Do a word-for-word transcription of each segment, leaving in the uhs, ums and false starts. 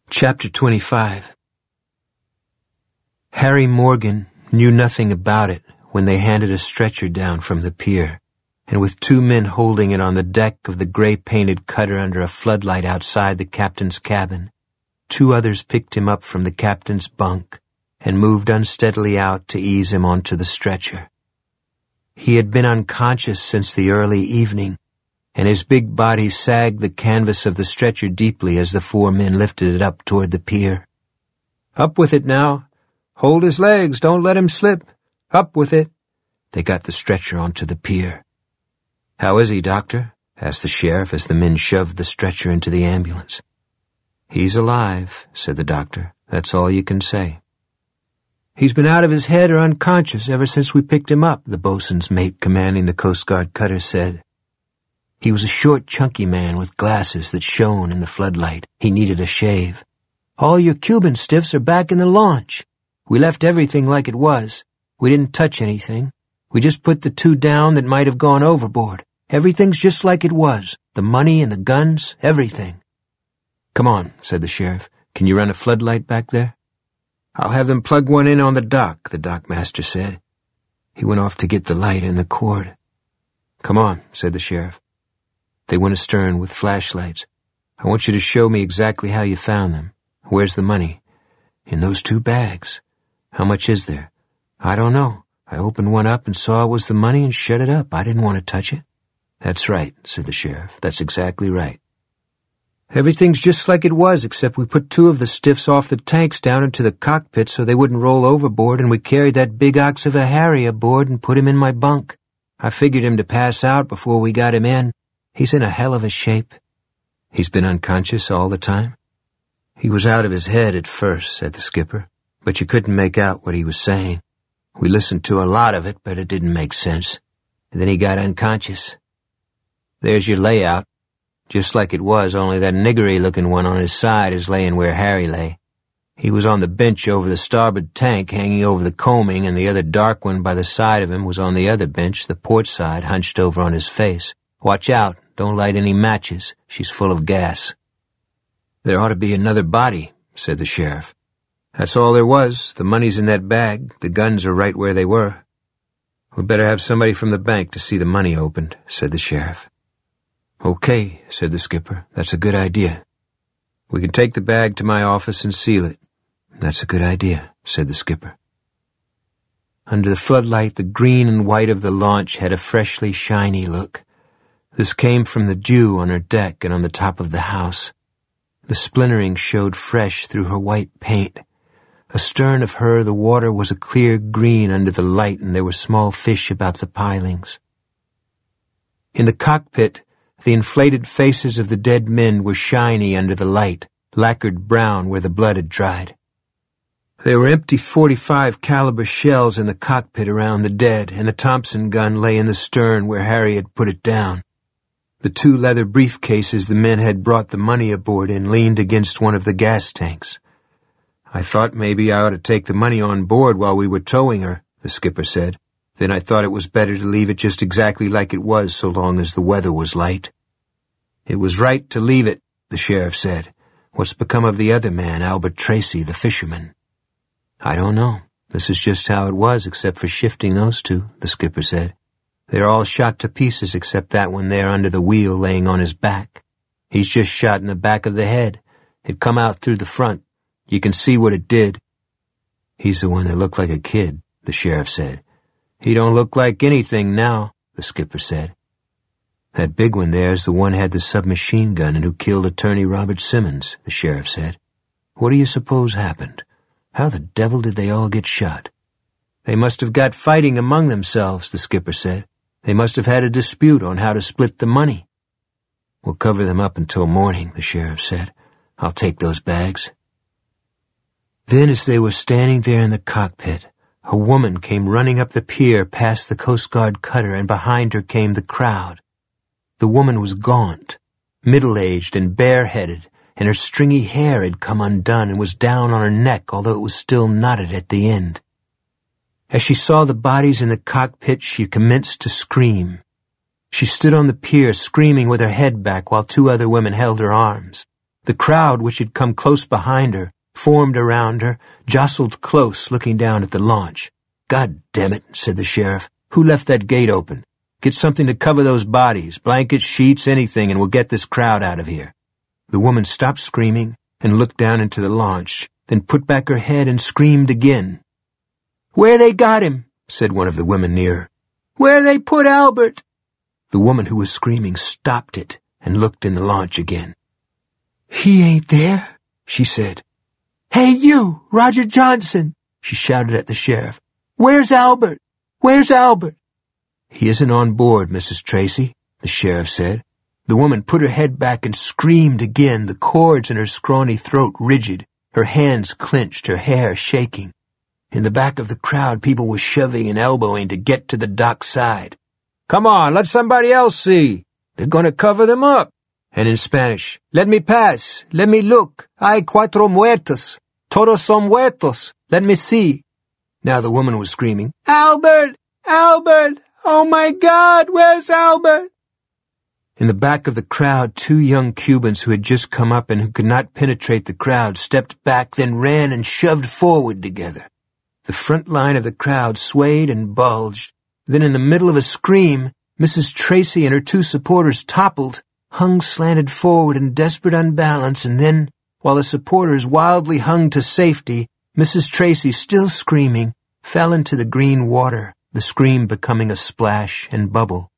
Chapter twenty-five. Harry Morgan knew nothing about it when they handed a stretcher down from the pier, and with two men holding it on the deck of the gray-painted cutter under a floodlight outside the captain's cabin, two others picked him up from the captain's bunk and moved unsteadily out to ease him onto the stretcher. He had been unconscious since the early evening, and his big body sagged the canvas of the stretcher deeply as the four men lifted it up toward the pier. "Up with it now. Hold his legs, don't let him slip. Up with it." They got the stretcher onto the pier. "How is he, Doctor?" asked the sheriff as the men shoved the stretcher into the ambulance. "He's alive," said the doctor. "That's all you can say." "He's been out of his head or unconscious ever since we picked him up," the boatswain's mate commanding the Coast Guard cutter said. He was a short, chunky man with glasses that shone in the floodlight. He needed a shave. "All your Cuban stiffs are back in the launch. We left everything like it was. We didn't touch anything. We just put the two down that might have gone overboard. Everything's just like it was. The money and the guns, everything." "Come on," said the sheriff. "Can you run a floodlight back there?" "I'll have them plug one in on the dock," the dockmaster said. He went off to get the light and the cord. "Come on," said the sheriff. They went astern with flashlights. "I want you to show me exactly how you found them. Where's the money?" "In those two bags." "How much is there?" "I don't know. I opened one up and saw it was the money and shut it up. I didn't want to touch it." "That's right," said the sheriff. "That's exactly right. Everything's just like it was, except we put two of the stiffs off the tanks down into the cockpit so they wouldn't roll overboard, and we carried that big ox of a Harry aboard and put him in my bunk. I figured him to pass out before we got him in. He's in a hell of a shape." "He's been unconscious all the time?" "He was out of his head at first," said the skipper, "but you couldn't make out what he was saying. We listened to a lot of it, but it didn't make sense. And then he got unconscious. There's your layout. Just like it was, only that niggery-looking one on his side is laying where Harry lay. He was on the bench over the starboard tank, hanging over the coaming, and the other dark one by the side of him was on the other bench, the port side, hunched over on his face. Watch out. Don't light any matches. She's full of gas." "There ought to be another body," said the sheriff. "That's all there was. The money's in that bag. The guns are right where they were." "We better have somebody from the bank to see the money opened," said the sheriff. "Okay," said the skipper. "That's a good idea. We can take the bag to my office and seal it." "That's a good idea," said the skipper. Under the floodlight, the green and white of the launch had a freshly shiny look. This came from the dew on her deck and on the top of the house. The splintering showed fresh through her white paint. Astern of her, the water was a clear green under the light, and there were small fish about the pilings. In the cockpit, the inflated faces of the dead men were shiny under the light, lacquered brown where the blood had dried. There were empty forty-five caliber shells in the cockpit around the dead, and the Thompson gun lay in the stern where Harry had put it down. The two leather briefcases the men had brought the money aboard in leaned against one of the gas tanks. "I thought maybe I ought to take the money on board while we were towing her," the skipper said. "Then I thought it was better to leave it just exactly like it was so long as the weather was light." "It was right to leave it," the sheriff said. "What's become of the other man, Albert Tracy, the fisherman?" "I don't know. This is just how it was, except for shifting those two," the skipper said. "They're all shot to pieces except that one there under the wheel laying on his back. He's just shot in the back of the head. It come out through the front. You can see what it did." "He's the one that looked like a kid," the sheriff said. "He don't look like anything now," the skipper said. "That big one there's the one had the submachine gun and who killed Attorney Robert Simmons," the sheriff said. "What do you suppose happened? How the devil did they all get shot?" "They must have got fighting among themselves," the skipper said. "They must have had a dispute on how to split the money." "We'll cover them up until morning," the sheriff said. "I'll take those bags." Then, as they were standing there in the cockpit, a woman came running up the pier past the Coast Guard cutter, and behind her came the crowd. The woman was gaunt, middle-aged and bareheaded, and her stringy hair had come undone and was down on her neck, although it was still knotted at the end. As she saw the bodies in the cockpit, she commenced to scream. She stood on the pier screaming with her head back while two other women held her arms. The crowd, which had come close behind her, formed around her, jostled close, looking down at the launch. "God damn it," said the sheriff. "Who left that gate open? Get something to cover those bodies, blankets, sheets, anything, and we'll get this crowd out of here." The woman stopped screaming and looked down into the launch, then put back her head and screamed again. "Where they got him?" said one of the women near her. "Where they put Albert?" The woman who was screaming stopped it and looked in the launch again. "He ain't there," she said. "Hey, you, Roger Johnson," she shouted at the sheriff. "Where's Albert? Where's Albert?" "He isn't on board, Missus Tracy," the sheriff said. The woman put her head back and screamed again, the cords in her scrawny throat rigid, her hands clenched, her hair shaking. In the back of the crowd, people were shoving and elbowing to get to the dock side. "Come on, let somebody else see. They're going to cover them up." And in Spanish, "Let me pass. Let me look. Hay cuatro muertos. Todos son muertos. Let me see." Now the woman was screaming, "Albert! Albert! Oh my God, where's Albert?" In the back of the crowd, two young Cubans who had just come up and who could not penetrate the crowd stepped back, then ran and shoved forward together. The front line of the crowd swayed and bulged. Then in the middle of a scream, Missus Tracy and her two supporters toppled, hung slanted forward in desperate unbalance, and then, while the supporters wildly hung to safety, Missus Tracy, still screaming, fell into the green water, the scream becoming a splash and bubble.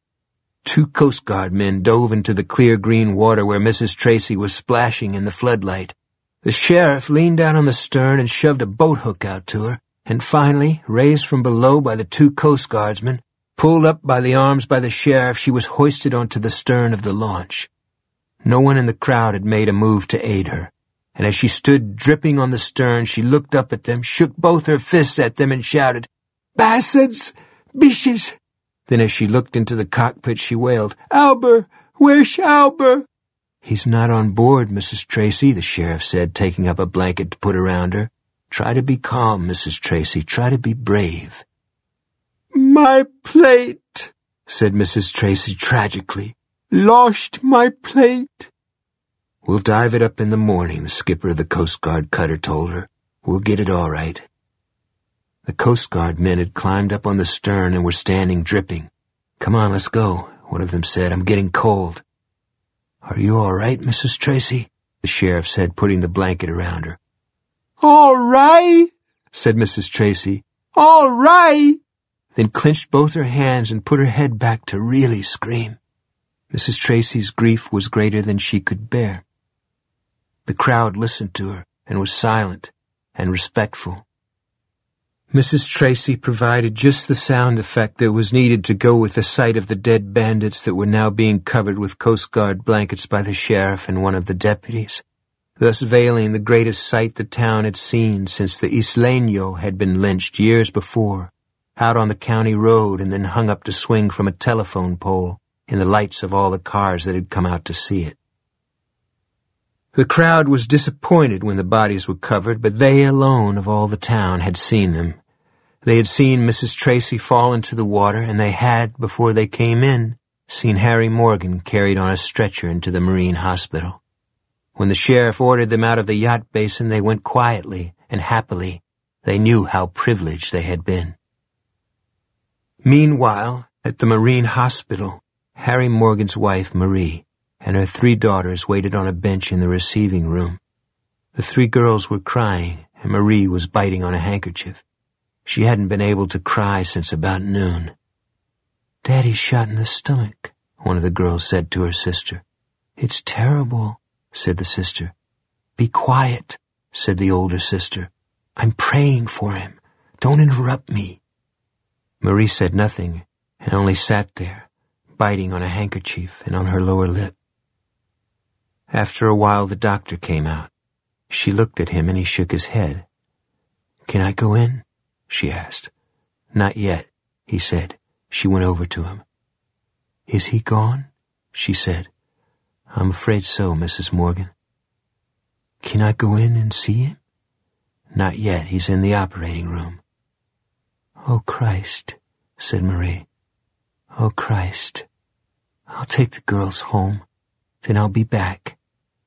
Two Coast Guard men dove into the clear green water where Missus Tracy was splashing in the floodlight. The sheriff leaned down on the stern and shoved a boat hook out to her, and finally, raised from below by the two Coast Guardsmen, pulled up by the arms by the sheriff, she was hoisted onto the stern of the launch. No one in the crowd had made a move to aid her, and as she stood dripping on the stern, she looked up at them, shook both her fists at them, and shouted, "Bastards! Bitches!" Then as she looked into the cockpit, she wailed, "Albert! Where's Albert?" "He's not on board, Missus Tracy," the sheriff said, taking up a blanket to put around her. "Try to be calm, Missus Tracy. Try to be brave." "My plate," said Missus Tracy tragically. "Lost my plate." "We'll dive it up in the morning," the skipper of the Coast Guard cutter told her. "We'll get it all right." The Coast Guard men had climbed up on the stern and were standing dripping. "Come on, let's go," one of them said. "I'm getting cold." "Are you all right, Missus Tracy?" the sheriff said, putting the blanket around her. "All right," said Missus Tracy. "All right," then clenched both her hands and put her head back to really scream. Missus Tracy's grief was greater than she could bear. The crowd listened to her and was silent and respectful. Missus Tracy provided just the sound effect that was needed to go with the sight of the dead bandits that were now being covered with Coast Guard blankets by the sheriff and one of the deputies, thus veiling the greatest sight the town had seen since the Isleño had been lynched years before, out on the county road and then hung up to swing from a telephone pole in the lights of all the cars that had come out to see it. The crowd was disappointed when the bodies were covered, but they alone of all the town had seen them. They had seen Missus Tracy fall into the water, and they had, before they came in, seen Harry Morgan carried on a stretcher into the Marine Hospital. When the sheriff ordered them out of the yacht basin, they went quietly and happily. They knew how privileged they had been. Meanwhile, at the Marine Hospital, Harry Morgan's wife, Marie, and her three daughters waited on a bench in the receiving room. The three girls were crying, and Marie was biting on a handkerchief. She hadn't been able to cry since about noon. "Daddy's shot in the stomach," one of the girls said to her sister. "It's terrible," said the sister. "Be quiet," said the older sister. "I'm praying for him. Don't interrupt me." Marie said nothing and only sat there, biting on a handkerchief and on her lower lip. After a while, the doctor came out. She looked at him and he shook his head. "Can I go in?" she asked. "Not yet," he said. She went over to him. "Is he gone?" she said. "I'm afraid so, Missus Morgan." "Can I go in and see him?" "Not yet. He's in the operating room." "Oh, Christ," said Marie. "Oh, Christ. I'll take the girls home. Then I'll be back."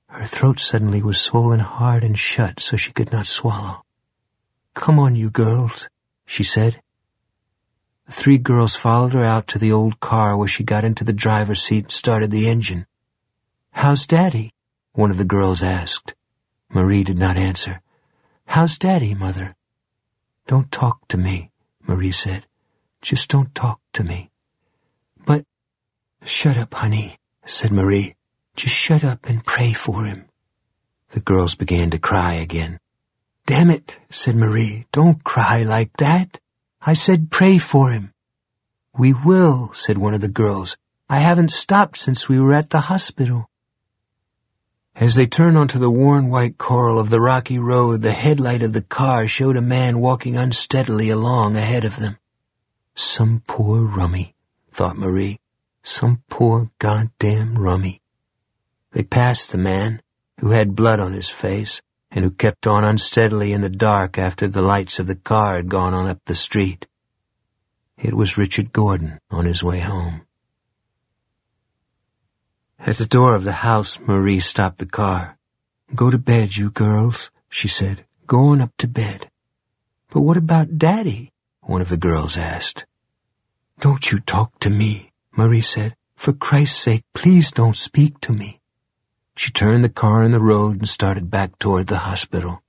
Her throat suddenly was swollen hard and shut so she could not swallow. "Come on, you girls," she said. The three girls followed her out to the old car where she got into the driver's seat and started the engine. "How's Daddy?" one of the girls asked. Marie did not answer. "How's Daddy, Mother?" "Don't talk to me," Marie said. "Just don't talk to me." "But—" "Shut up, honey," said Marie. "Just shut up and pray for him." The girls began to cry again. "Damn it," said Marie, "don't cry like that. I said pray for him." "We will," said one of the girls. "I haven't stopped since we were at the hospital." As they turned onto the worn white coral of the rocky road, the headlight of the car showed a man walking unsteadily along ahead of them. Some poor rummy, thought Marie. Some poor goddamn rummy. They passed the man, who had blood on his face, and who kept on unsteadily in the dark after the lights of the car had gone on up the street. It was Richard Gordon on his way home. At the door of the house, Marie stopped the car. "Go to bed, you girls," she said. "Go on up to bed." "But what about Daddy?" one of the girls asked. "Don't you talk to me," Marie said. "For Christ's sake, please don't speak to me." She turned the car in the road and started back toward the hospital.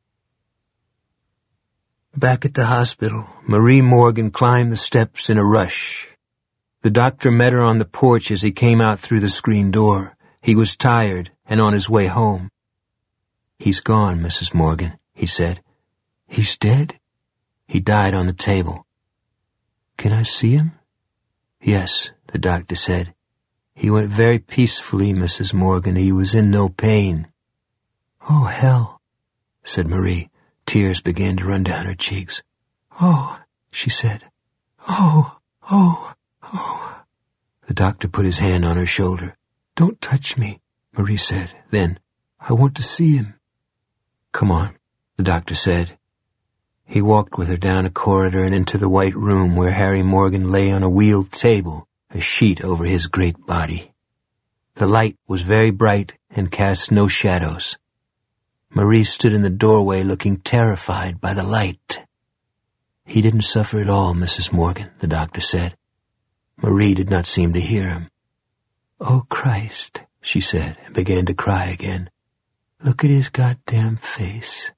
Back at the hospital, Marie Morgan climbed the steps in a rush. The doctor met her on the porch as he came out through the screen door. He was tired and on his way home. "He's gone, Missus Morgan," he said. "He's dead?" "He died on the table." "Can I see him?" "Yes," the doctor said. "He went very peacefully, Missus Morgan. He was in no pain." "Oh, hell," said Marie. Tears began to run down her cheeks. "Oh," she said. "Oh, oh, oh." The doctor put his hand on her shoulder. "Don't touch me," Marie said. Then, "I want to see him." "Come on," the doctor said. He walked with her down a corridor and into the white room where Harry Morgan lay on a wheeled table, a sheet over his great body. The light was very bright and cast no shadows. Marie stood in the doorway looking terrified by the light. "He didn't suffer at all, Missus Morgan," the doctor said. Marie did not seem to hear him. "Oh, Christ," she said, and began to cry again. "Look at his goddamn face."